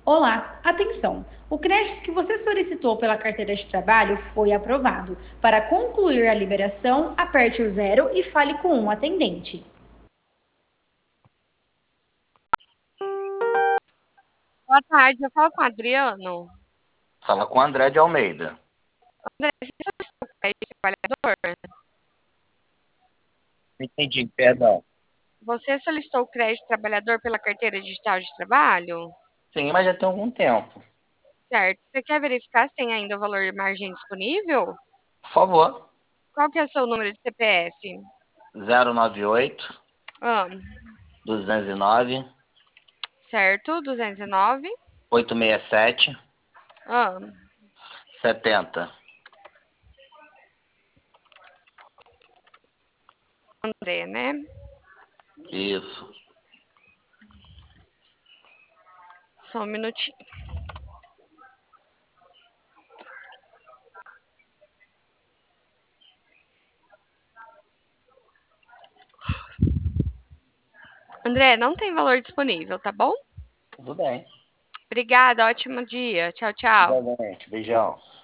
Olá, atenção! O crédito que você solicitou pela carteira de trabalho foi aprovado. Para concluir a liberação, aperte o zero e fale com um atendente. Boa tarde, eu falo com o Adriano. Fala com o André de Almeida. André, você é o crédito trabalhador? Entendi, perdão. Você solicitou o crédito trabalhador pela carteira digital de trabalho? Sim, mas já tem algum tempo. Certo. Você quer verificar se tem ainda o valor de margem disponível? Por favor, Qual que é o seu número de CPF? 098 Ah, 209 certo, 209. 867 Ah, 70. André, né? Isso. Só um minutinho. André, não tem valor disponível, tá bom? Tudo bem. Obrigada, ótimo dia. Tchau, tchau. Igualmente. Beijão.